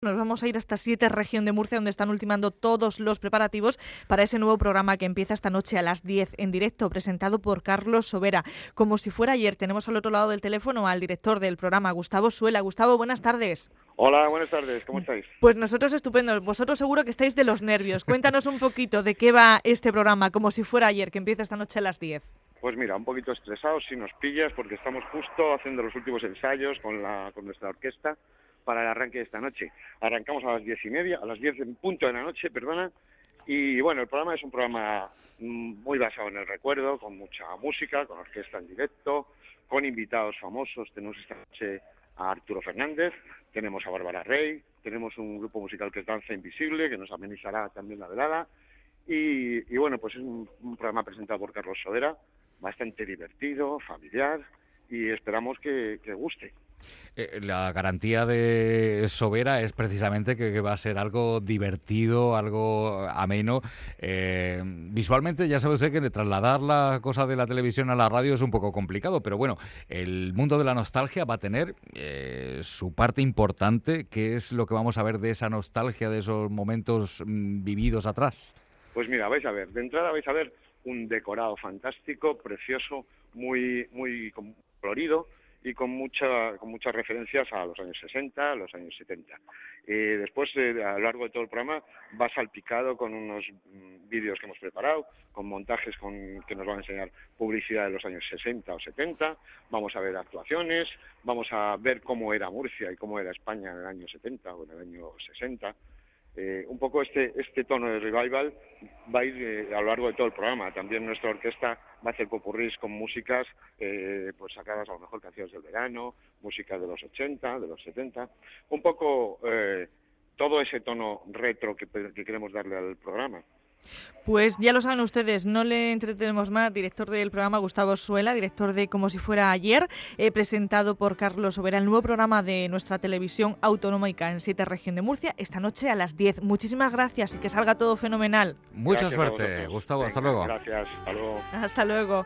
Nos vamos a ir hasta 7, región de Murcia, donde están ultimando todos los preparativos para ese nuevo programa que empieza esta noche a las 10 en directo, presentado por Carlos Sobera. Como si fuera ayer, tenemos al otro lado del teléfono al director del programa, Gustavo Suela. Gustavo, buenas tardes. Hola, buenas tardes, ¿cómo estáis? Pues nosotros estupendo, vosotros seguro que estáis de los nervios. Cuéntanos un poquito de qué va este programa, como si fuera ayer, que empieza esta noche a las 10. Pues mira, un poquito estresados si nos pillas, porque estamos justo haciendo los últimos ensayos con nuestra orquesta para el arranque de esta noche. Arrancamos a las 10:30, a las 10 en punto de la noche, perdona, y bueno, el programa es un programa muy basado en el recuerdo, con mucha música, con orquesta en directo, con invitados famosos. Tenemos esta noche a Arturo Fernández, tenemos a Bárbara Rey, tenemos un grupo musical que es Danza Invisible, que nos amenizará también la velada, y bueno, pues es un programa presentado por Carlos Sobera, bastante divertido, familiar, y esperamos que guste. La garantía de Sobera es precisamente que va a ser algo divertido, algo ameno. Visualmente ya sabe usted que trasladar la cosa de la televisión a la radio es un poco complicado, pero bueno, el mundo de la nostalgia va a tener su parte importante. ¿Qué es lo que vamos a ver de esa nostalgia, de esos momentos vividos atrás? Pues mira, vais a ver, de entrada vais a ver un decorado fantástico, precioso, muy colorido, y con muchas referencias a los años 60, a los años 70. Después, a lo largo de todo el programa, va salpicado con unos vídeos que hemos preparado, con montajes que nos van a enseñar publicidad de los años 60 o 70, vamos a ver actuaciones, vamos a ver cómo era Murcia y cómo era España en el año 70 o en el año 60. Un poco este tono de revival va a ir a lo largo de todo el programa. También nuestra orquesta va a hacer popurrís con músicas pues sacadas a lo mejor canciones del verano, música de los 80, de los 70, un poco todo ese tono retro que queremos darle al programa. Pues ya lo saben ustedes, no le entretenemos más. Director del programa, Gustavo Suela, director de Como si fuera ayer, presentado por Carlos Sobera, el nuevo programa de nuestra televisión autonómica en 7, región de Murcia, esta noche a las 10. Muchísimas gracias y que salga todo fenomenal. Mucha suerte, Gustavo. Hasta luego. Gracias, hasta luego. Hasta luego.